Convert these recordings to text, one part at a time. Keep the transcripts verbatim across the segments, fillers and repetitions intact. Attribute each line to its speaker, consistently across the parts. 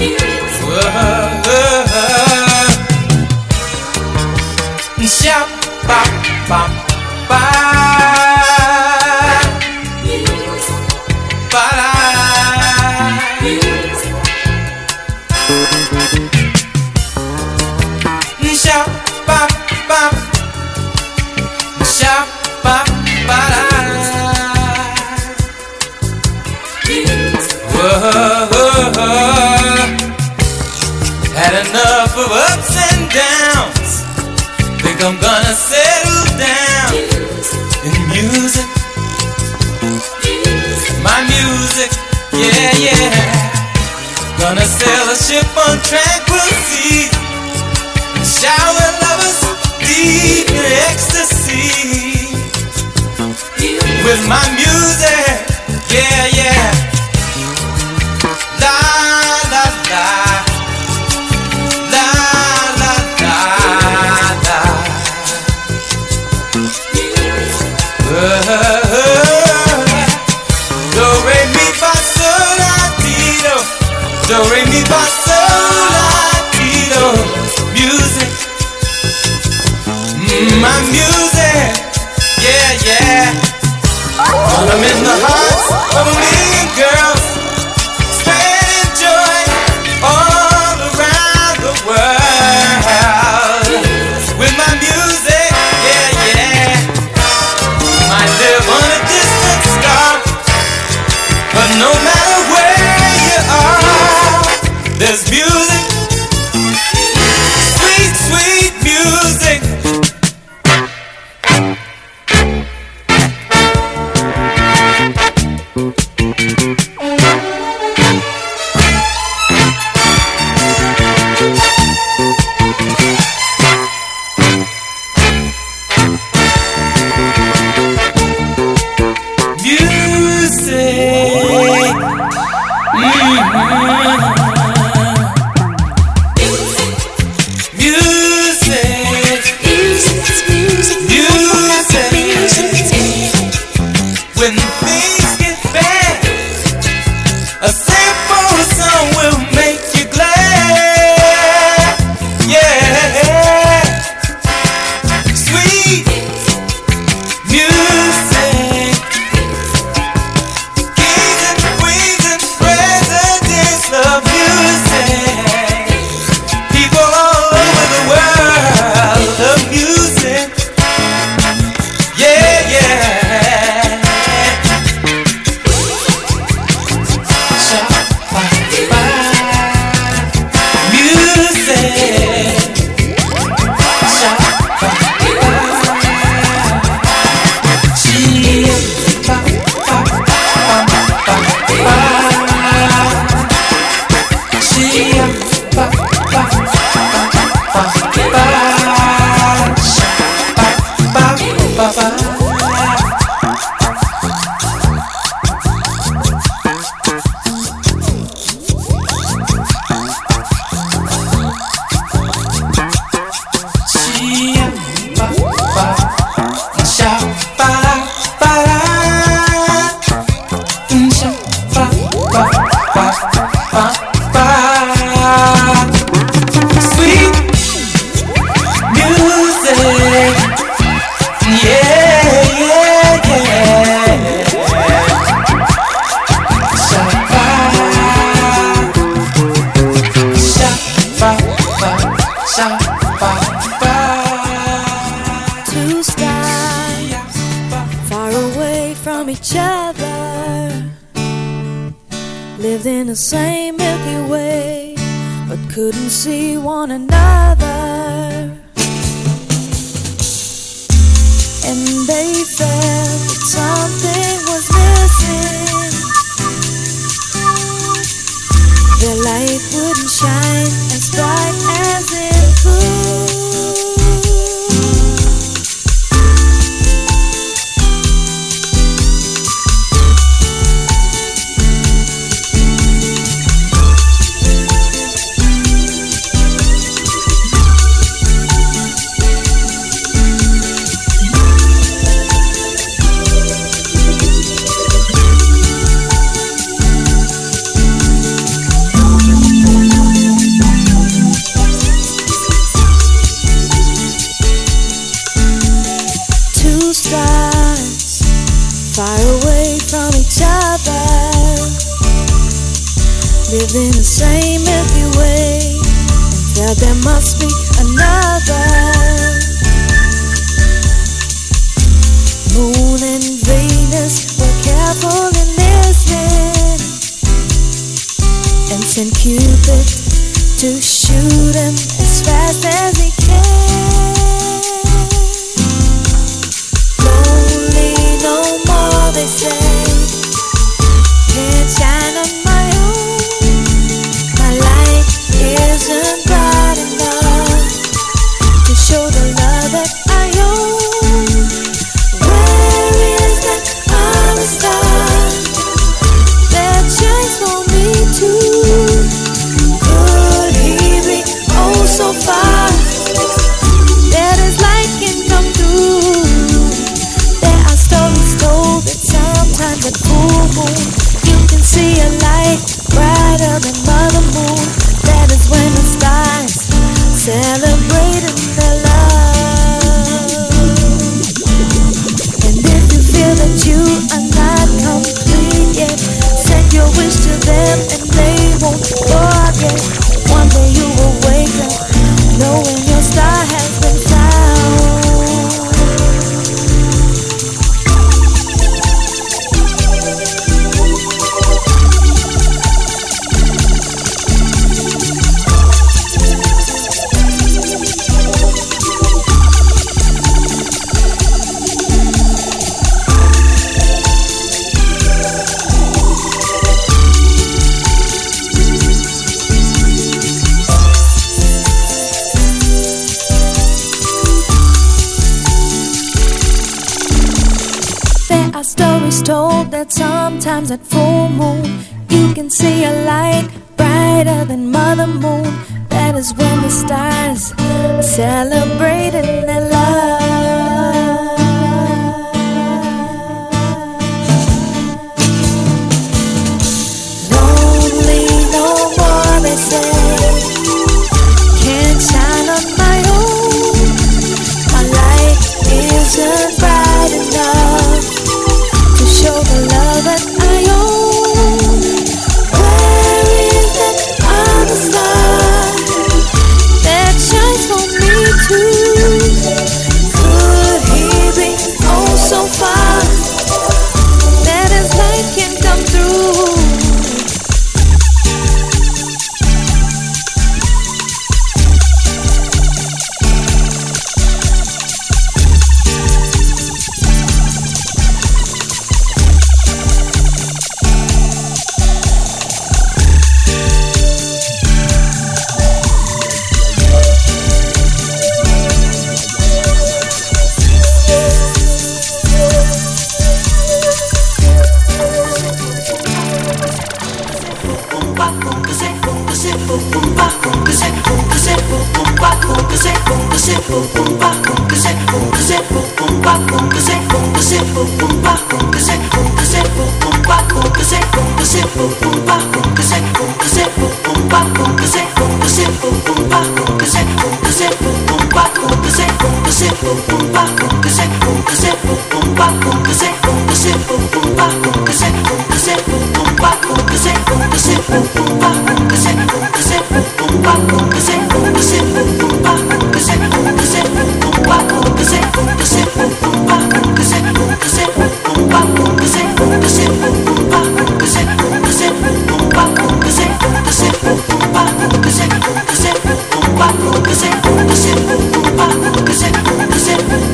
Speaker 1: Shout, bop, bop, bop, bop. Shout, bop, bop, shout, bop, bop. Whoa, had enough of ups and downs. Think I'm gonna settle down in music. My music, yeah, yeah. Gonna sail a ship on tranquil seas, shower lovers deep in ecstasy. With my music, yeah, yeah. La, la, la. La, la, la, la. Do, re, mi, fa, sol, la, ti, do. Do, re, mi, fa, sol, la, ti, do. Music, mm, my music, yeah, yeah. When I'm in the hearts of a million girls, spreading joy all around the world. With my music, yeah, yeah. Might live on a distant star, but no matter where you are, there's music, sweet, sweet music.
Speaker 2: Lived in the same Milky Way, but couldn't see one another. And they felt that something was missing. Their light wouldn't shine as bright as it could. the same Milky Way, and felt there must be another. Moon and Venus were careful in listening, and sent Cupid to shoot him as fast as he can. Lonely no more, they say. Can't shine on my own. My light isn't bright enough to show the love that I own. Where is that other star that shines for me too? Could he be oh so far that his light can come through? There are stories told that sometimes at full moon you can see a light brighter than Mother Moon. That is when the stars celebrating their love. And if you feel that you are not complete yet, send your wish to them and they won't forget. One day you will wake up knowing your star has been found. Stories told that sometimes at full moon you can see a light brighter than Mother Moon. That is when the stars are celebrating their love. Lonely no more, they say. Can't shine on my own. My light isn't bright enough to show the love that I own. Where is that other star that shines for me too? Could he be oh so far that his light can come through? Cause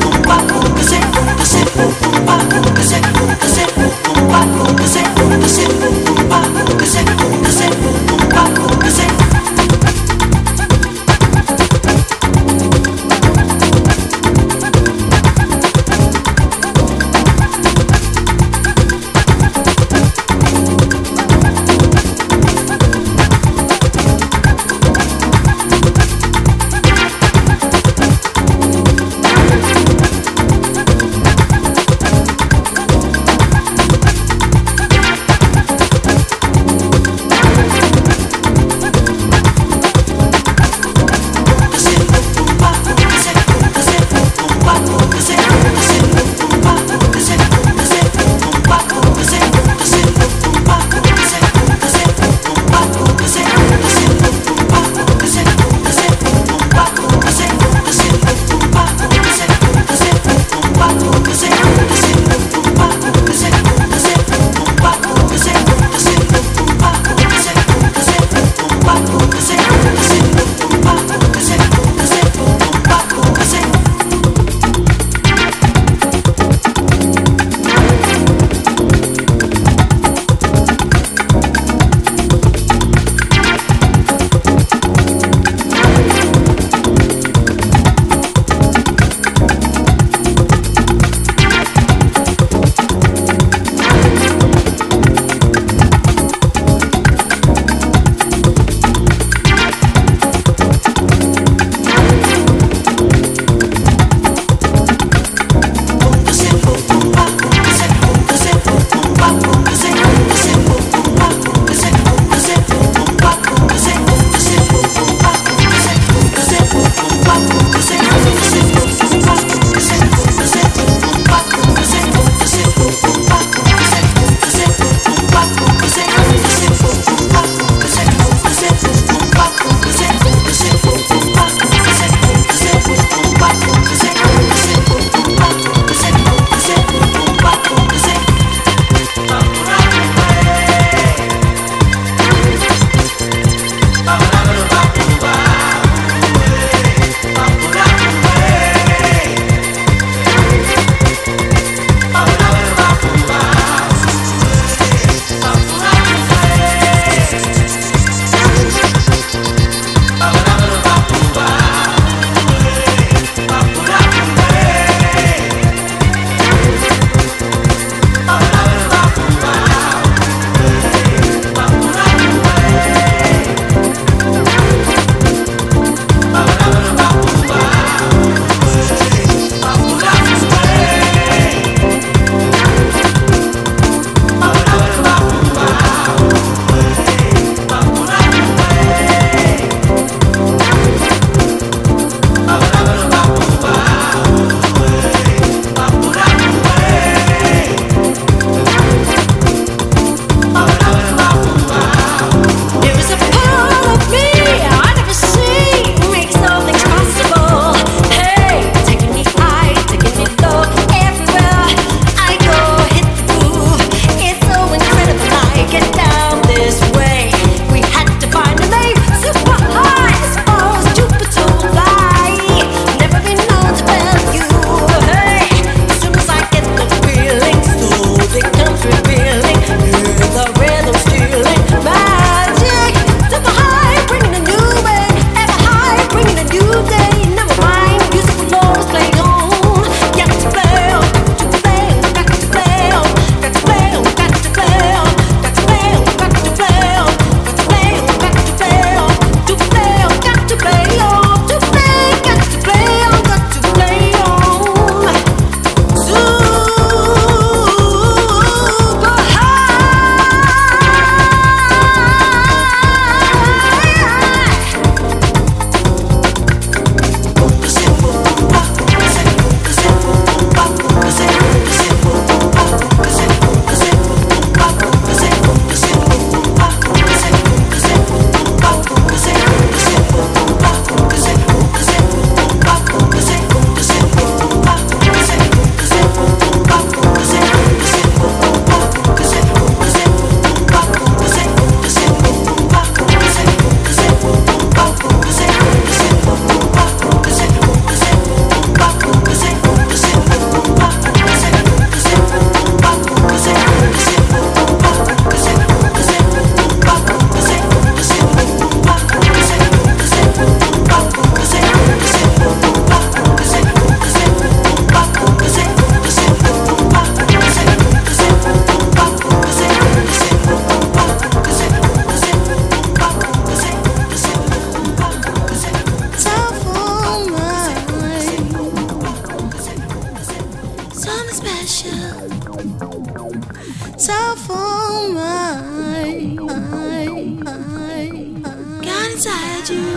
Speaker 2: inside you.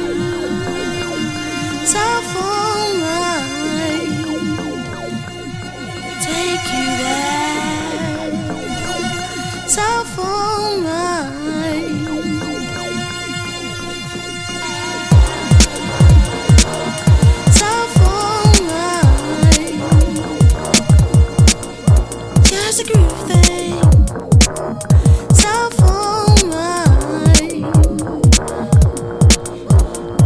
Speaker 2: Soulful mind, take you there. Soulful mind. Soulful mind. Just a groove thing. Soulful mind.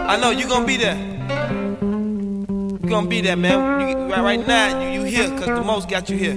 Speaker 1: I know you gonna be there. You gonna be there, man. You, right, right now, you, you here, cause the most got you here.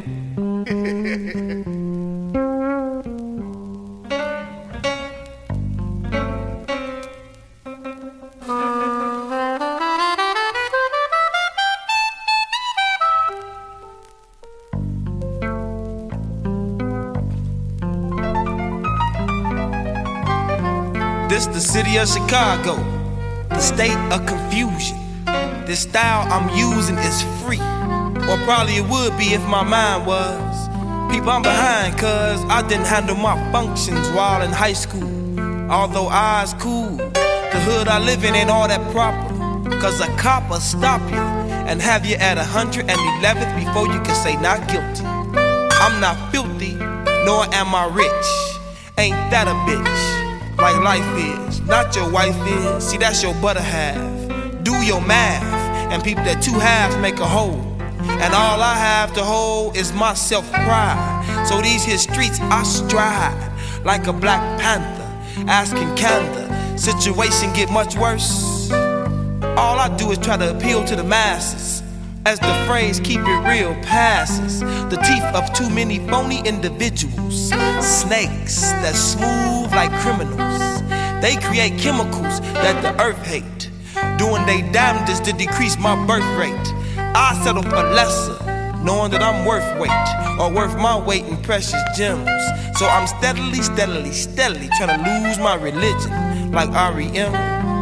Speaker 1: This the city of Chicago, the state of confusion. This style I'm using is free, or probably it would be if my mind was. People, I'm behind cause I didn't handle my functions while in high school. Although I's cool, the hood I live in ain't all that proper. Cause a cop'll stop you and have you at one hundred eleventh before you can say not guilty. I'm not filthy, nor am I rich. Ain't that a bitch? Like life is, not your wife is. See, that's your butter half. Do your math, and people that two halves make a whole. And all I have to hold is my self-pride. So these here streets I stride like a Black Panther, asking can the situation get much worse? All I do is try to appeal to the masses, as the phrase keep it real passes. The teeth of too many phony individuals, snakes that smooth like criminals. They create chemicals that the earth hate, doing they damnedest to decrease my birth rate. I settle for lesser, knowing that I'm worth weight, or worth my weight in precious gems. So I'm steadily, steadily, steadily trying to lose my religion, like R E M,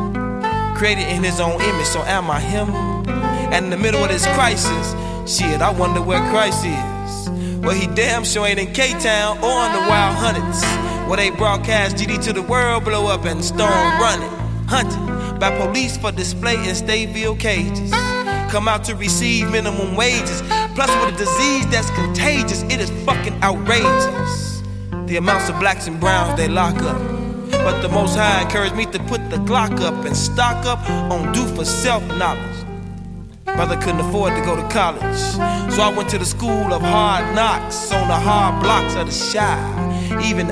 Speaker 1: created in his own image. So am I him? And in the middle of this crisis, shit, I wonder where Christ is. Well, he damn sure ain't in K-Town or on the Wild Hundreds, where they broadcast G D to the world, blow up and storm running, hunted by police for display in Stateville cages. Come out to receive minimum wages, plus with a disease that's contagious, it is fucking outrageous. The amounts of blacks and browns they lock up. But the Most High encouraged me to put the Glock up and stock up on due for self-knowledge. Brother couldn't afford to go to college, so I went to the school of hard knocks on the hard blocks of the Shy. Even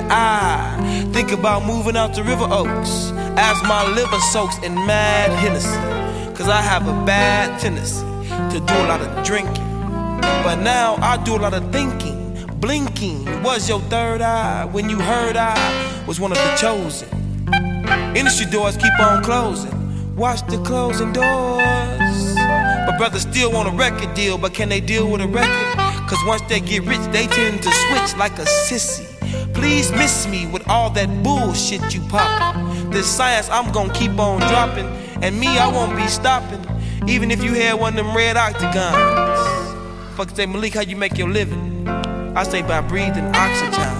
Speaker 1: I think about moving out to River Oaks as my liver soaks in mad Hennessy, cause I have a bad tendency to do a lot of drinking. But now I do a lot of thinking. Blinking was your third eye when you heard I was one of the chosen. Industry doors keep on closing, watch the closing doors. But brothers still want a record deal, but can they deal with a record? Cause once they get rich, they tend to switch like a sissy. Please miss me with all that bullshit you poppin'. This science I'm gon' keep on dropping, and me I won't be stopping, even if you had one of them red octagons. Fuck say, Malik, how you make your living? I say by breathing oxygen.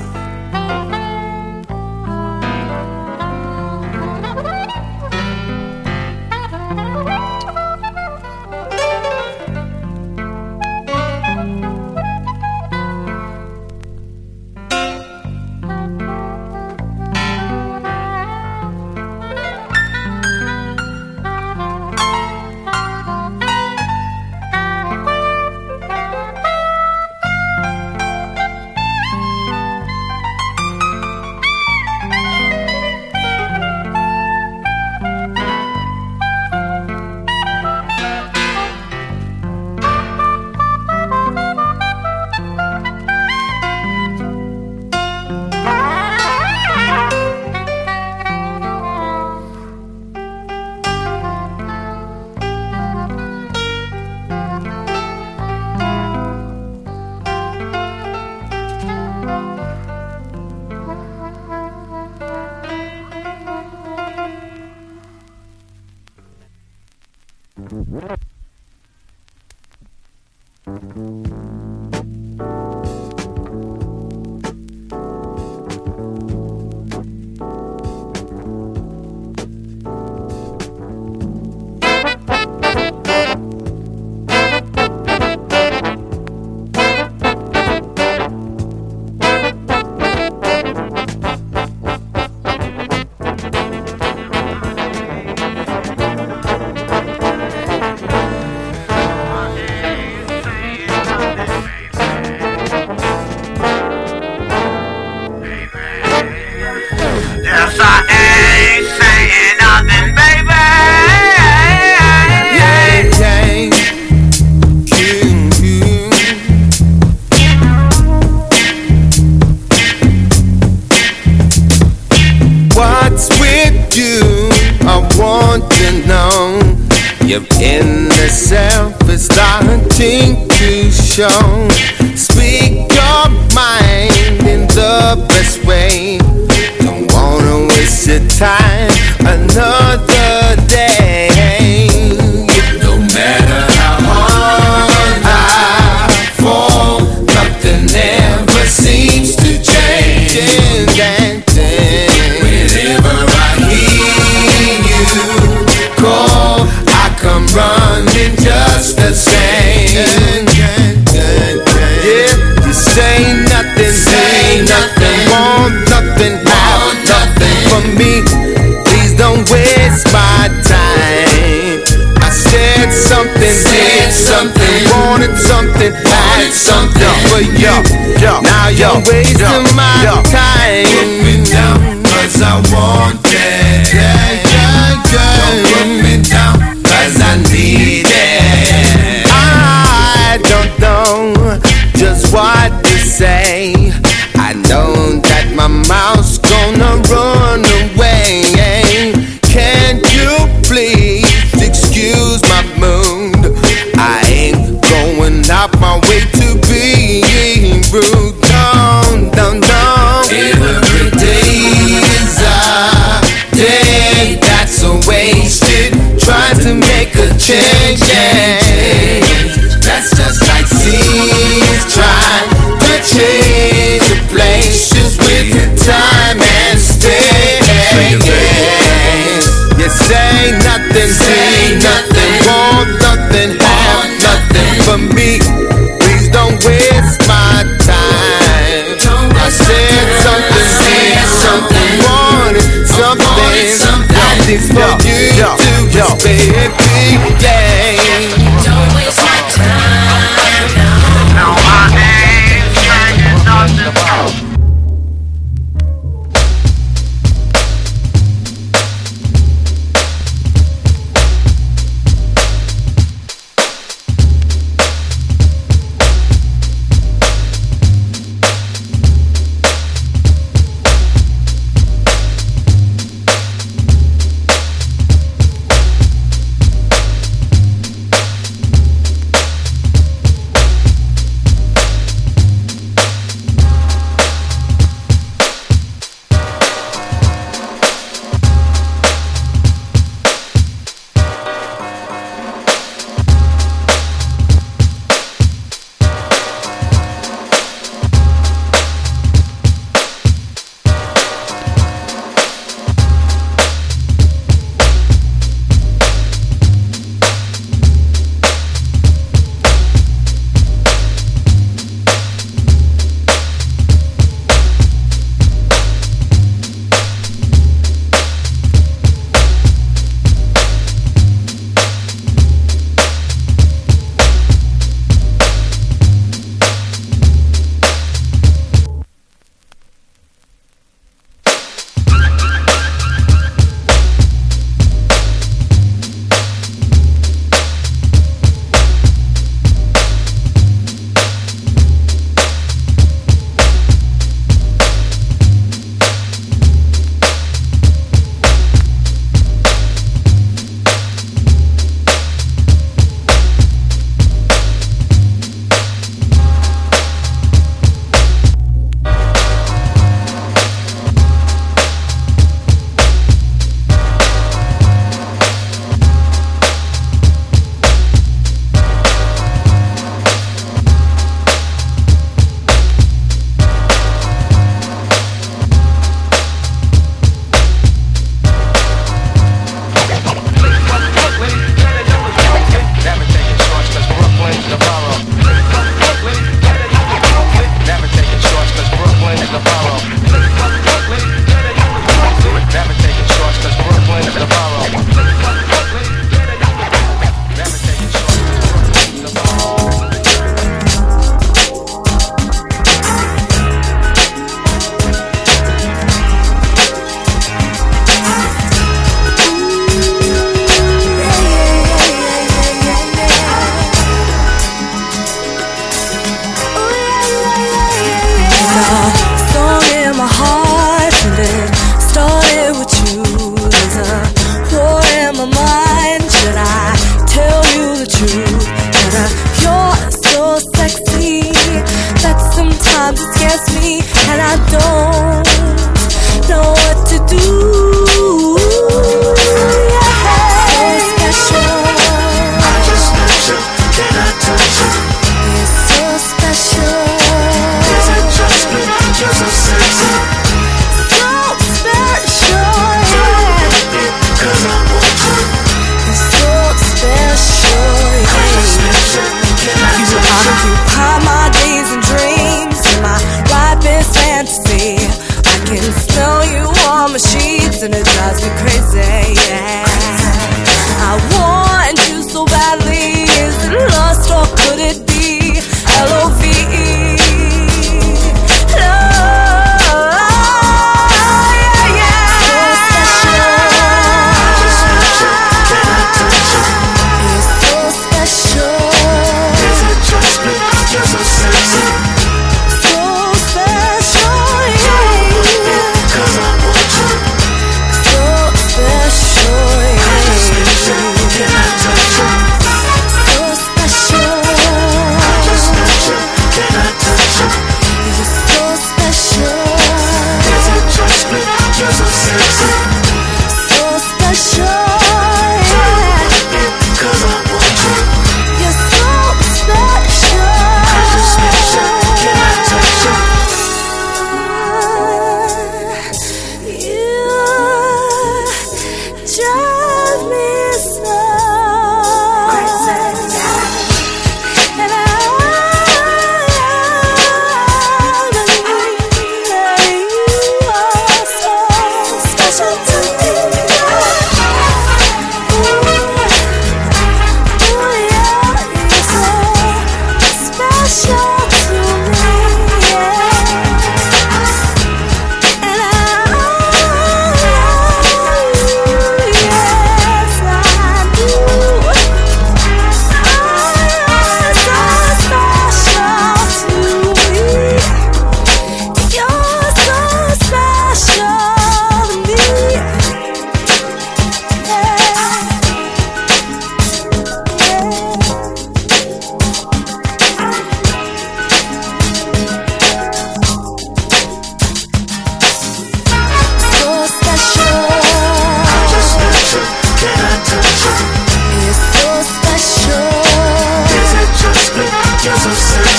Speaker 1: know your inner self is starting to show. Speak your mind in the best way. Don't wanna waste your time another day. No matter how hard I fall, nothing ever seems to change. Whenever I hear you call, I come running just the same. Yeah, you say nothing, say nothing, want nothing, have nothing from me. Please don't waste my time. I said something, did something, wanted something, had something for you. Now you're wasting my time. Put me down, cause I want it. Don't put me down, cause I need it. I don't know just what to say. I know that my mouth's gonna run away. Can you please excuse my mood? I ain't going out my way to be rude. Don't, don't, don't. Every day is a day that's a wasted. Trying to make a change. That's just like seas trying to change the places with time and stay. You say nothing, say nothing, want nothing, have nothing for me. Please don't waste my time. I said something, said something, wanted something, nothing's for you to respect me, yeah. Don't waste my time. No, my name's saying nothing.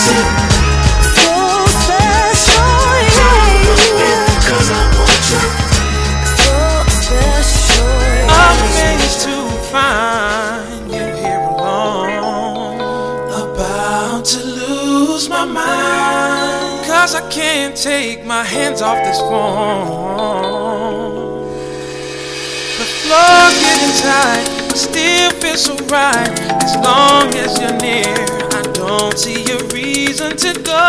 Speaker 1: 'Cause I can't take my hands off this phone. The floor's getting tight, but still feels so right. As long as you're near, I don't see a reason to go.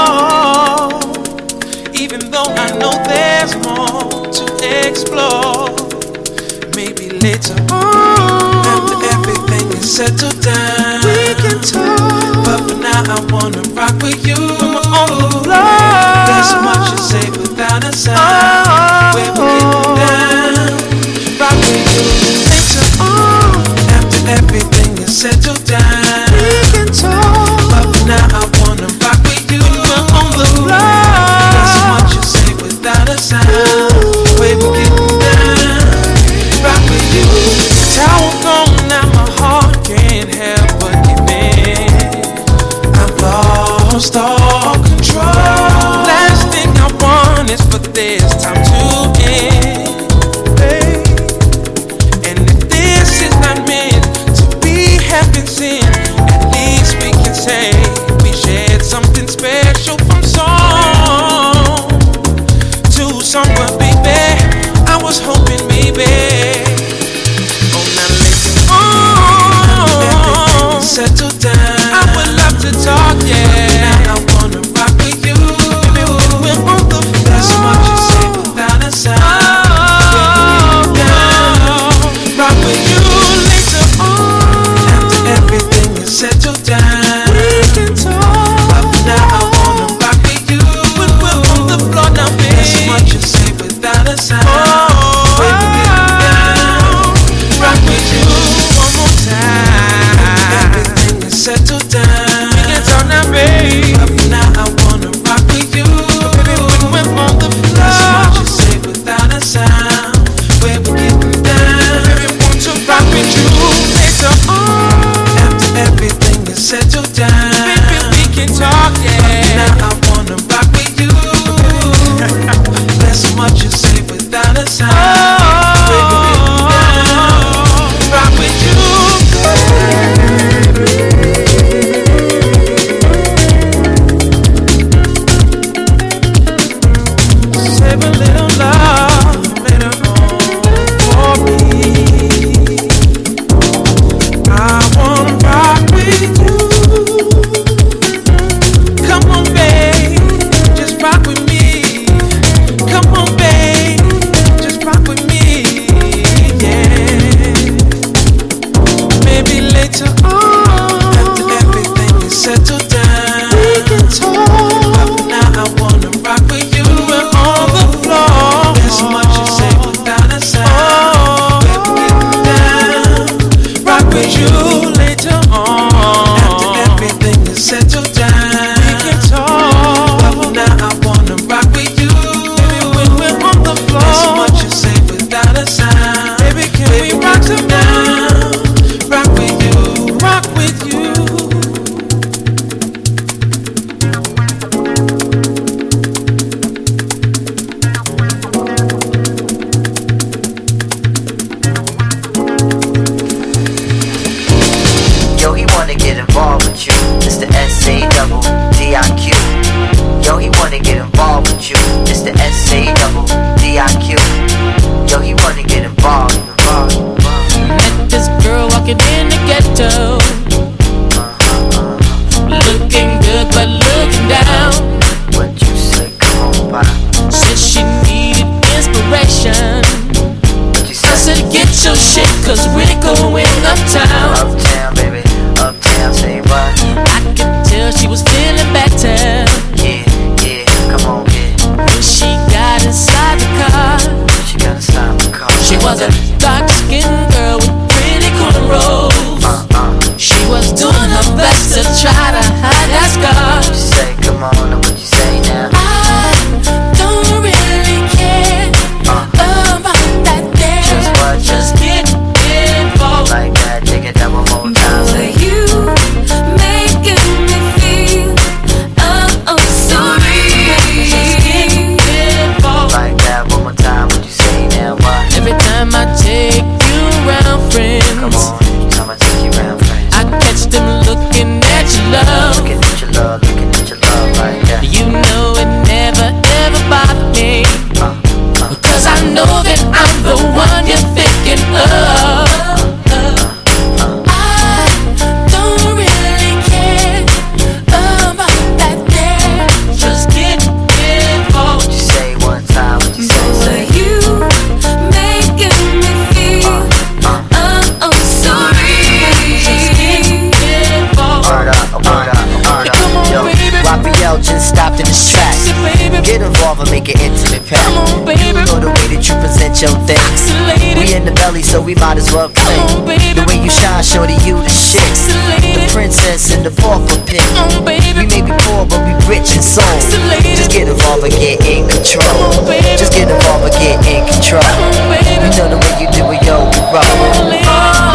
Speaker 1: Even though I know there's more to explore. Maybe later on, after everything is settled down, we can talk. But for now I wanna rock with you. On the floor. There's so much to say without a sound. Oh, we're getting down. Rock with you later on. After everything is settled down, we can talk. But for now I wanna rock with you. On the floor. There's so much to say without a sound. We're getting down. Rock with you. Towel gone, now my heart can't help but give in. I've lost all control. Last thing I want is for this time to end, hey. And if this is not meant to be heaven sent, at least we can say we shared something special from song to someone, baby. I was hoping maybe. Oh, now later on, everything is settled down. I would love to talk, yeah. Now I wanna rock with you. Baby, we're on the floor. There's so much to say without a sound. Oh, down. Rock with you later on. After everything is settled down, we can talk. But for now I wanna rock with you. When we're on the floor now, baby. There's so much to say without a sound. Oh, baby, get down. Rock with you one more time. After everything is settled down, we can talk now, baby. But for now I wanna rock with you. Baby, when we're on the floor. There's so much to say without a sound. Where we're getting down. Baby, want to rock with you later on. After everything is settled down, baby, we can talk, yeah. But now I wanna rock with you. There's so much to say without a sound. Where we're getting down. Rock with you. Save a little love later on for me. I wanna rock with you. Come on, babe, just rock with me. Come on, babe, just rock with me, yeah. Maybe later on, after everything is settled down, we can talk. But for now I wanna rock with you. We're on the floor. There's so much to say without a sound. Where we're getting down. Rock with you later on. After everything is settled down, we can talk. But for now I wanna rock with you. Baby, when we're on the floor. There's so much to say without a sound. Baby, can we rock some down? Rock with you, rock with you.
Speaker 3: Yo, he wanna get involved with you, Mister S A double D I Q. Yo, he wanna get involved with you, Mister S A double D I Q. Yo, he wanna get involved, involved, involved.
Speaker 4: Met this girl walking in the ghetto, looking good but looking down.
Speaker 3: What you say? Come on, pop.
Speaker 4: Said she needed inspiration.
Speaker 3: What you
Speaker 4: I
Speaker 3: say?
Speaker 4: said get your shit, cause we're going uptown.
Speaker 3: Uptown, baby. Uptown, say what?
Speaker 4: I could tell she was feeling better
Speaker 3: Yeah, yeah. Come on, yeah.
Speaker 4: when she got inside the car.
Speaker 3: She gotta stop the car.
Speaker 4: She was a dark-skinned girl with pretty cornrows.
Speaker 3: Uh, uh.
Speaker 4: She was
Speaker 3: involve and make an intimate pact.
Speaker 4: Come on, baby.
Speaker 3: You know the way that you present your things. We in the belly, so we might as well play.
Speaker 4: Come on, baby.
Speaker 3: The way you shine, shorty, you the shit. The princess in the pauper pit.
Speaker 4: Come on, baby.
Speaker 3: We may be poor, but we rich in soul. Just get involved and get in control.
Speaker 4: Come on, baby.
Speaker 3: Just get involved and get in control.
Speaker 4: Come on, baby.
Speaker 3: You know the way you do it, yo, we roll.
Speaker 4: Come on, baby.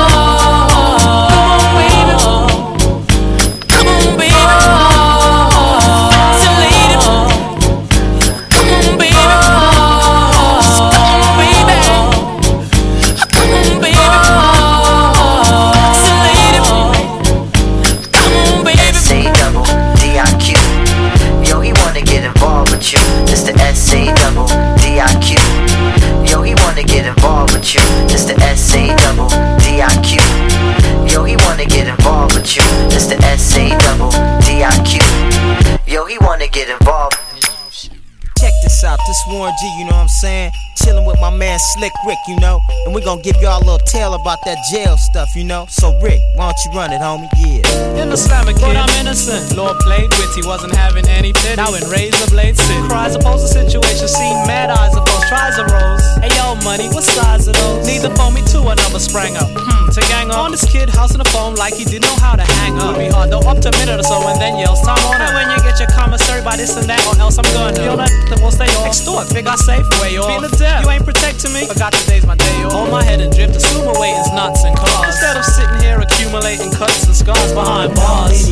Speaker 1: Warren G, you know what I'm saying? Chillin' with my man Slick Rick, you know? And we gon' give y'all a little tale about that jail stuff, you know? So Rick, why don't you run it, homie? Yeah.
Speaker 5: In the slammer kid, I'm innocent. Lord played with, he wasn't having any pity. Now in Razor Blade City, cries opposed to situation, seen mad eyes opposed, tries arose. Hey yo, money, what size are those? Neither phone me two, another sprang up. Hmm, to gang up on this kid, house in the phone like he didn't know how to hang up. Would be hard though, up to a minute or so, and then yells time on. And when you get your commissary by this and that, or else I'm gonna feel that that won't stay off. Extort, figure I safe, way off. Feel the death, you ain't protecting me. Forgot today's my day off. Hold my head and drift, assume away is nuts and cars. Instead of sitting here accumulating cuts and scars behind bars. This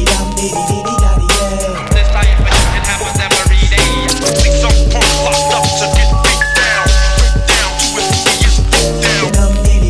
Speaker 5: life it happens every day. Think some punk locked up to get beat down, break down to it, it's beat down.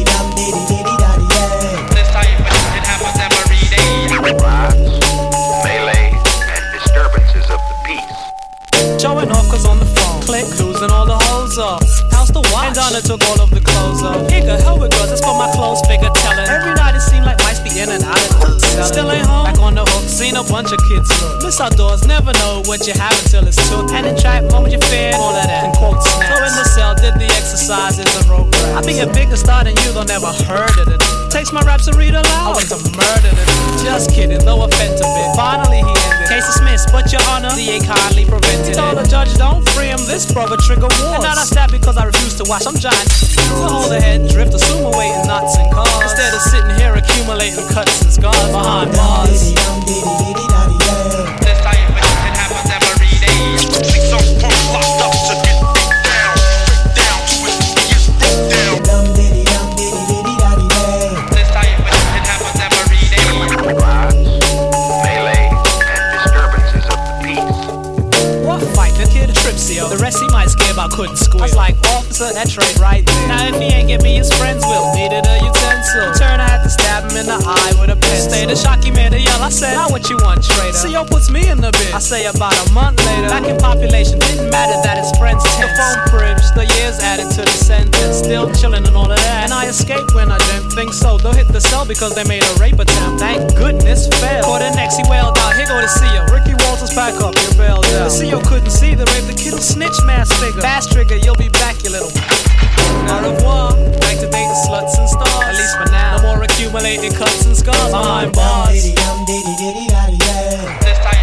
Speaker 5: This life it happens every day.
Speaker 6: Riots, melee, and disturbances of the peace.
Speaker 5: Showing off cause on the phone, click, losing all the hoes off. House to watch, and Donna took all of the clothes off. Nigga, hell with girls, that's for my clothes figure telling. Every night it seemed like mice be in and out of the selling. Still ain't home, back on the hook, seen a bunch of kids look. Miss outdoors, never know what you have until it's took. And in trap, moment you fear, all of that, and quote snaps. So in the cell, did the exercises and wrote raps. I be a bigger star than you, though never heard of it. Takes my raps to read aloud, I went to murder it. Just kidding, no offense a bit. Finally he ended, case dismissed, but your honor, D A kindly prevented it. Told the judge don't free him, this brother trigger wars. And not I stab because I refuse to watch, I'm giant. So hold the head, drift, assume away in knots and cars. Instead of sitting here accumulating cuts and scars behind bars. This life it happens every day. Think some punk locked up to get beat down, break down to it, it's broke down. This life it happens every day.
Speaker 6: Riots, melee, and disturbances of the peace.
Speaker 5: What fight? The kid trips yo. The rest he might scare about couldn't squeal. I was like, officer, that trade right there. Now if he ain't get me, his friends will. Needed a utensil. Turn, I had to stab him in the eye with a pencil. Stay the shock, he made a yell. I said, now what you want, traitor? C O puts me in the bid. I say about a month later, back in population, didn't matter that his friends tense. The phone privilege, the years added to the sentence. Still chilling and all of that. And I escaped when I didn't think so. They'll hit the cell because they made a rape attempt. Thank goodness failed. For the next he wailed out, here go the C O. Ricky Walters, pack up, you're bailed out. The C O couldn't see the rape, the kid'll snitch, mass figure. Fast trigger, you'll be back, you little. Au revoir. Back to date the sluts and stars. At least for now. No more accumulating cuts and scars behind bars. This type